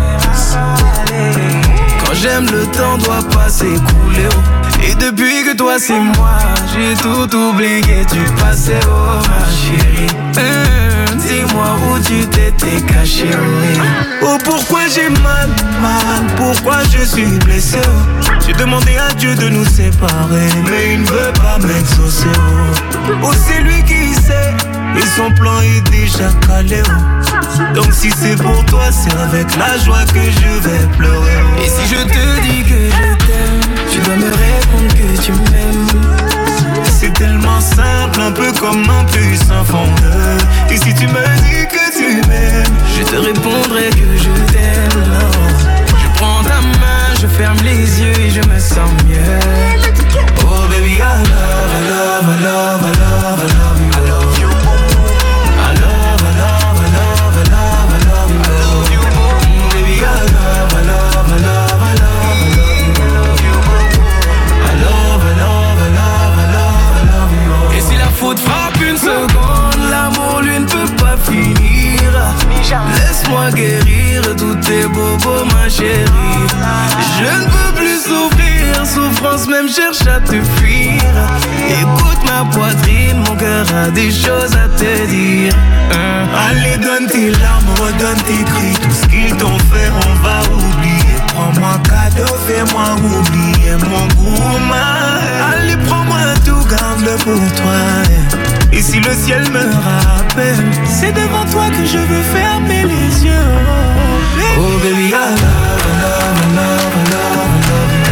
Quand j'aime, le temps doit pas s'écouler. Oh. Et depuis que toi c'est moi, j'ai tout oublié du passé. Oh ma chérie, mmh, dis-moi où tu t'étais t'es caché, oui. Oh pourquoi j'ai mal, mal, pourquoi je suis blessé, oh. J'ai demandé à Dieu de nous séparer, mais il ne veut pas m'exaucer, oh. Oh c'est lui qui sait, et son plan est déjà calé, oh. Donc si c'est pour toi, c'est avec la joie que je vais pleurer, oh. Et si je te dis que je t'aime, tu dois me répondre que tu m'aimes. C'est tellement simple, un peu comme un puissant fondeur. Et si tu me dis que tu m'aimes, je te répondrai que je t'aime. Je prends ta main, je ferme les yeux et je me sens mieux. Oh baby, I love, I love, I love, I love, I love you. I love you. I love, I love, I love, I love, I love you. I love you. Baby, I love, I love, I love, I love, I love you. I love, I love, I love, I love. Et si la faute frappe une seconde, l'amour lui ne peut pas finir. Laisse-moi guérir tous tes bobos ma chérie. Je ne peux plus souffrir, souffrance même cherche à te fuir. Écoute ma poitrine, mon cœur a des choses à te dire. hein. Allez donne tes larmes, redonne tes cris. Tout ce qu'ils t'ont fait on va oublier. Prends-moi cadeau, fais-moi oublier mon gourmand. Allez prends-moi tout, garde-le pour toi. Et si le ciel me rappelle, c'est devant toi que je veux fermer les yeux. Oh baby, I love, I love, I love, I love, I love you.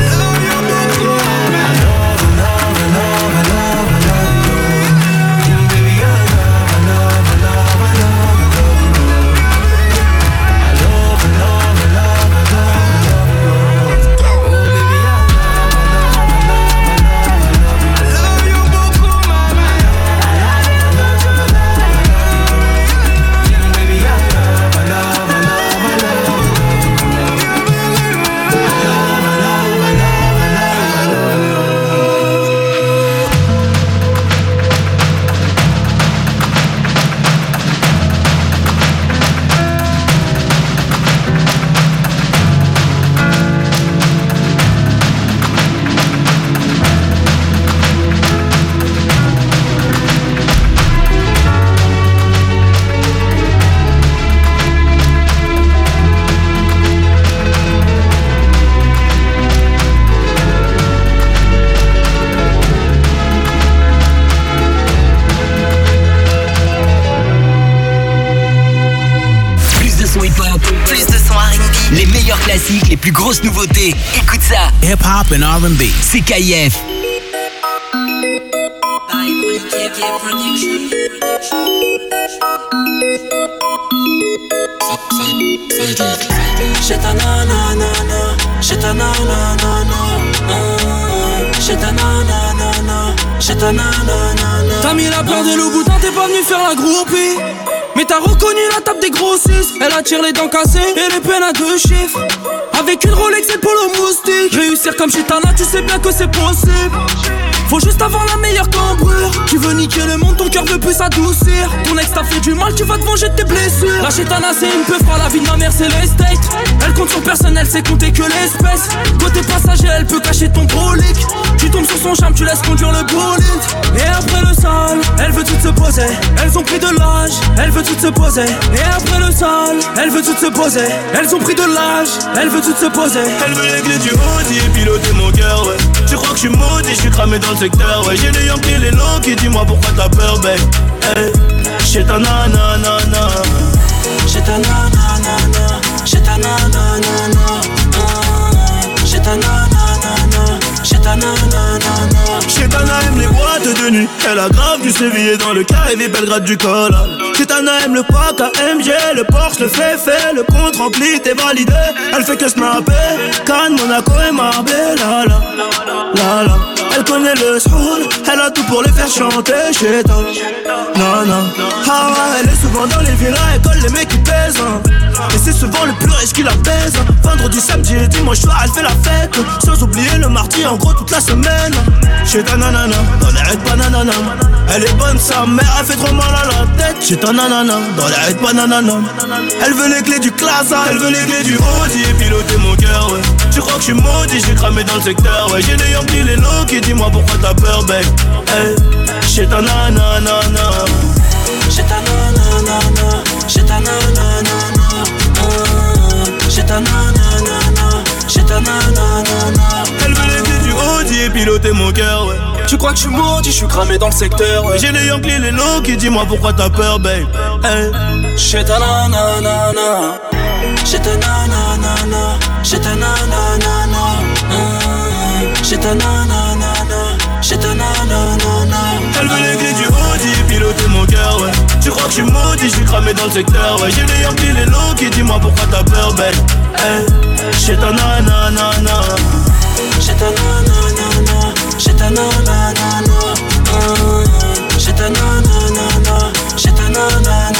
I love, I love, I love, I love, I love you. Baby, I love, I love, I love, I love, I love you. I love, I love, I love, I love, I love you. Oh baby, I love, I love, I love, I love, I love you beaucoup, mama. I love, I love, I love, I love you. Baby, I love, I love, I love, I love you. Plus de son R and B, les meilleurs classiques, les plus grosses nouveautés. Écoute ça. Hip hop and R and B. C'est K I F. J'ai ta nanana, j'ai ta nanana, j'ai ta nanana, j'ai ta nanana. T'as mis la peur de loup boudin, t'es pas venu faire la groupie. Mais t'as reconnu la table des grossistes. Elle attire les dents cassées et les peines à deux chiffres. Avec une Rolex et le polo moustique. Réussir comme Chitana, tu sais bien que c'est possible. Faut juste avoir la meilleure cambrure. Tu veux niquer le monde, ton cœur veut plus s'adoucir. Ton ex t'a fait du mal, tu vas te venger de tes blessures. La Chitana c'est une peu froid, la vie de ma mère c'est l'estate. Elle compte sur personne, elle sait compter que l'espèce. Côté passager, elle peut cacher ton brolic. Tu tombes sur son charme, tu laisses conduire le bolide. Et après le sale, elle veut tout se poser. Elles ont pris de l'âge, elle veut tout se poser. Et après le sale, elle veut tout se poser. Elles ont pris de l'âge, elle veut tout se poser. Elle veut les clés du Audi et piloter mon cœur, ouais. Tu crois que je suis maudit, je suis cramé dans le secteur, ouais. J'ai les Yankees, les Lonky, dis-moi pourquoi t'as peur, babe. Hey, j'ai ta nanana, j'ai ta nanana, j'ai ta nanana, j'ai ta nanana, j'ai ta nanana. Chetana aime les boîtes de nuit. Elle a grave du sévillé dans le Caribe, Belgrade du col. Chetana aime le pack A M G, le Porsche, le fait fait, le compte rempli, t'es validé. Elle fait que snapper, Cannes, Monaco et Marbella, la la la. Elle connaît le soul, elle a tout pour les faire chanter. Cheta, non non. Ah ouais, elle est souvent dans les villas, elle colle les mecs qui pèsent. Hein. Et c'est souvent le plus riche qui la baise. Vendredi, samedi et dimanche soir, elle fait la fête. Sans oublier le mardi, en gros toute la semaine. Cheta nanana, dans les raids bananana. Elle est bonne sa mère, elle fait trop mal à la tête. Cheta nanana, dans les raids bananana. Elle veut les clés du Claza, elle veut les clés du Audi et piloter mon cœur, ouais. Tu crois que je suis maudit, j'ai cramé dans le secteur, ouais. J'ai les Yankees, les Lonky, dis-moi pourquoi t'as peur, babe. Hey, Cheta nanana, j'ai ta nanana, j'ai ta nanana, Tu crois que je suis maudit, je suis cramé dans le secteur, ouais. J'ai les Yankees, les low qui dis-moi pourquoi t'as peur, babe. Hey. J'ai ta nanana, j'ai ta nanana, j'ai ta nanana, j'ai ta nanana, j'ai ta nanana. Elle veut les clés du Audi, piloter mon cœur, ouais. Tu crois que je suis maudit, je suis cramé dans le secteur, ouais. J'ai les Yankees, les low qui dis-moi pourquoi t'as peur, babe. Hey. J'ai ta nanana, j'ai ta nanana, j'ai ta nanana, j'ai ta nanana, j'ai ta nanana.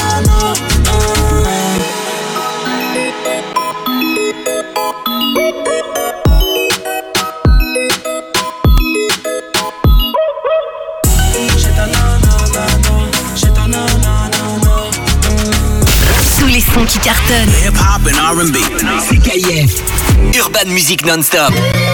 Tous les sons qui cartonnent. Hip hop and R and B. C'est K I F. Urban Music non-stop.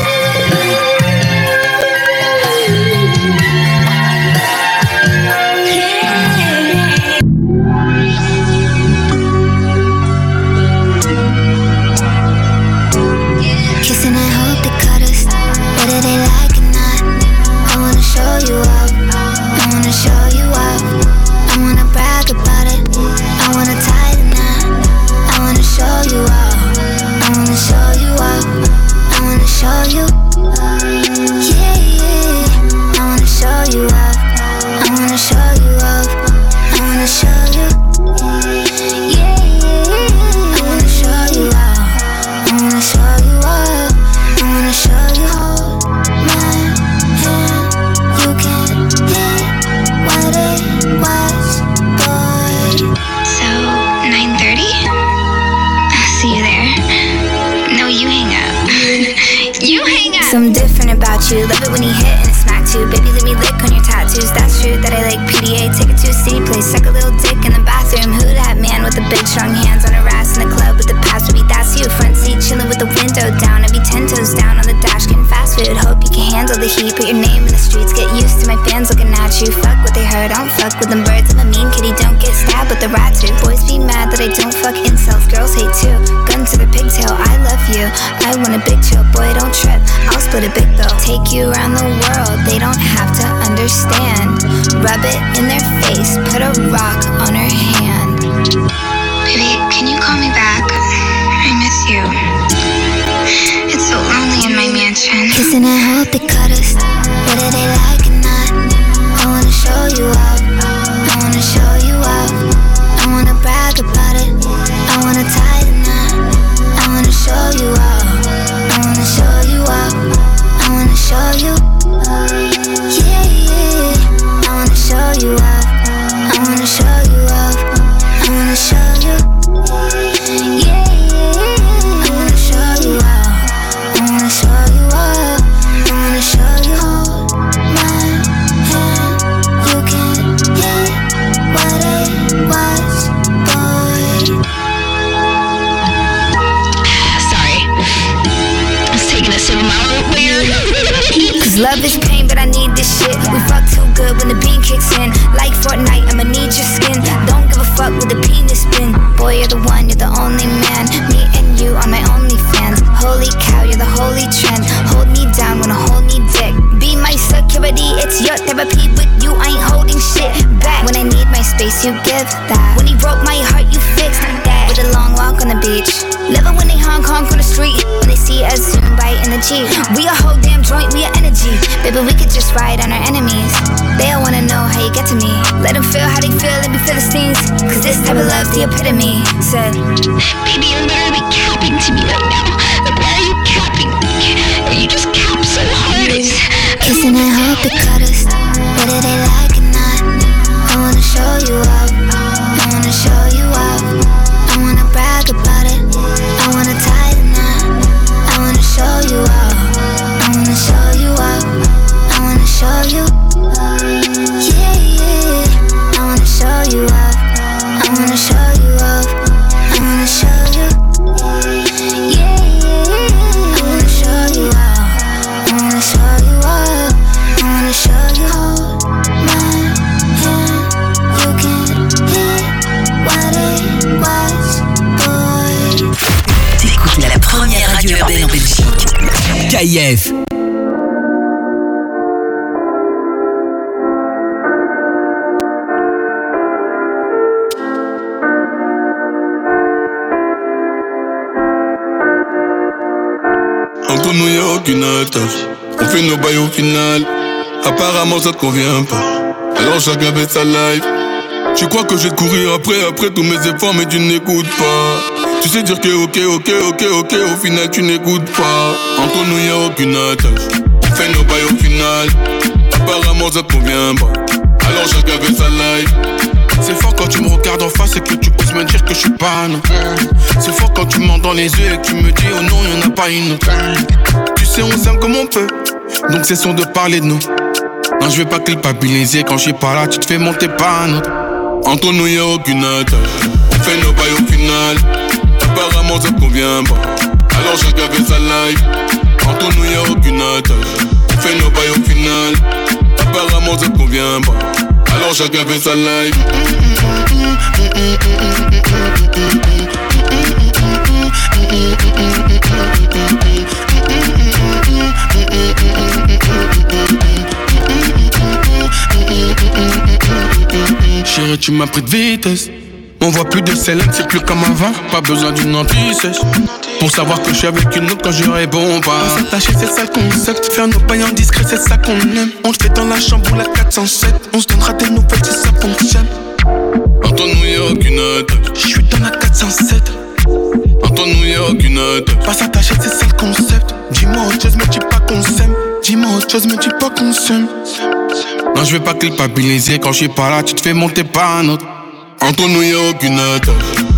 Kissing, I hope they cut us, whether they like it or not. I wanna show you up, I wanna show you up. I wanna brag about it, I wanna tie the knot. I wanna show you up, I wanna show you up. I wanna show you, yeah, yeah. I wanna show you up, I wanna show you up. I wanna show you, yeah, yeah. I wanna show you up, I wanna show you up. I wanna show you, hold my hand. You can hit what it was, boy. So, nine thirty? I'll see you there. No, you hang up. You hang up. Something different about you. Love it when you hit and it smack too. Baby, let me lick on your tattoos. That's true that I like P D A. Take it to a city place. Suck a little dick in the bathroom. Who that man with the big strong hands on her ass in the club with the password? That's you. Front seat chilling with the window down. I'd be ten toes down on the dash getting fast food. Hope you can handle the heat. Put your name in the streets. Get used to my fans looking at you. Fuck what they heard. I don't fuck with them birds. I'm a mean kitty. Don't get stabbed with the rat too. Boys be mad that I don't fuck incels. Girls hate too. Gun to the pigtail. I love you. I want a big chill. Boy, don't trip. I'll split a big bill. Take you around the world. They don't have to understand. Rub it in their face. Put a rock on her hand. Baby, can you call me back? I miss you. It's so lonely in my mansion. Kissing, I hope they cut us, whether they like it or not. I wanna show you up, I wanna show you up. I wanna brag about it, I wanna tie the knot. I wanna show you up, I wanna show you up. I wanna show you, yeah, yeah. I wanna show you up, I wanna show you up. I wanna show you, yeah, yeah. I wanna show you up, I wanna show you up. I wanna show you, hold my hand. You can hit what it was, boy. Sorry. I was taking a sip of my own beer. Cause love is pain, but I need this shit. We fuck too good when the beat kicks in. Like Fortnite, I'ma need your skin. Don't give a fuck with the penis spin. Boy, you're the one, you're the only man. Me and you are my only fans. Holy cow, you're the holy trend. Hold me down, wanna hold me dick. Be my security, it's your therapy. With you, I ain't holding shit back. When I need my space, you give that. When he broke my heart, you fixed that. With a long walk on the beach. Living when they honk honk on the street. When they see us zoom right in the Jeep. We a whole damn joint, we a energy. Baby, we could just ride on our enemies. They all wanna know how you get to me. Let them feel how they feel, let me feel the stings. Cause this type of love's the epitome. Said, baby, you're literally capping to me right now. Like, why are you capping? You just cap so hard. It's, kissing, I hope they cut us, whether they like it or not. I wanna show you up, I wanna show you up. I wanna brag about it, I wanna tie the knot. I wanna show you up, I wanna show you up. I wanna show you, yeah, yeah. I wanna show you up, I wanna show you up. I wanna show you, yeah, yeah. I wanna show you up, I wanna show you up. I wanna show you, hold my hand. You can hit what it was, boy. T'écoutes la première radio urbaine en Belgique. K I F. Entre nous y'a aucune attache. On fait nos bails au final. Apparemment ça te convient pas. Alors chacun fait sa life. Tu crois que je vais te courir après, après tous mes efforts, mais tu n'écoutes pas. Tu sais dire que ok, ok, ok, ok, au final tu n'écoutes pas. Entre nous y'a aucune attache. On fait nos bails au final. Apparemment ça te convient pas. Alors chacun fait sa life. C'est fort quand tu me regardes en face et que tu oses me dire que je suis pas non. C'est fort quand tu me mens dans les yeux et que tu me dis oh non y'en a pas une autre. Tu sais on s'aime comme on peut, donc cessons de parler de nous. Non je vais pas culpabiliser quand je suis pas là, tu te fais monter pas un autre. Entre nous y'a aucune attache. On fait nos bails au final. Apparemment ça te convient pas. Alors chacun fait sa life. Entre nous y'a aucune attache. On fait nos bails au final. Apparemment ça te convient pas. Alors chacun fait sa life. Chérie, tu m'as pris de vitesse. On voit plus de celle, c'est plus comme avant. Pas besoin d'une anti-sèche pour savoir que je suis avec une autre quand je réponds pas. On s'attacher, c'est ça le concept. Faire nos pailles en discret, c'est ça qu'on aime. On le fait dans la chambre ou la quatre cent sept. On se donnera des nouvelles si ça fonctionne. Entre nous y'a aucune attache. Je suis dans la quatre cent sept. Entre nous y'a aucune attache. Pas s'attacher, c'est ça le concept. Dis-moi autre chose, mais dis pas qu'on s'aime. Dis-moi autre chose, mais dis pas qu'on s'aime. Non, je vais pas culpabiliser quand je suis pas là, tu te fais monter pas un autre. Entre nous y'a aucune attache.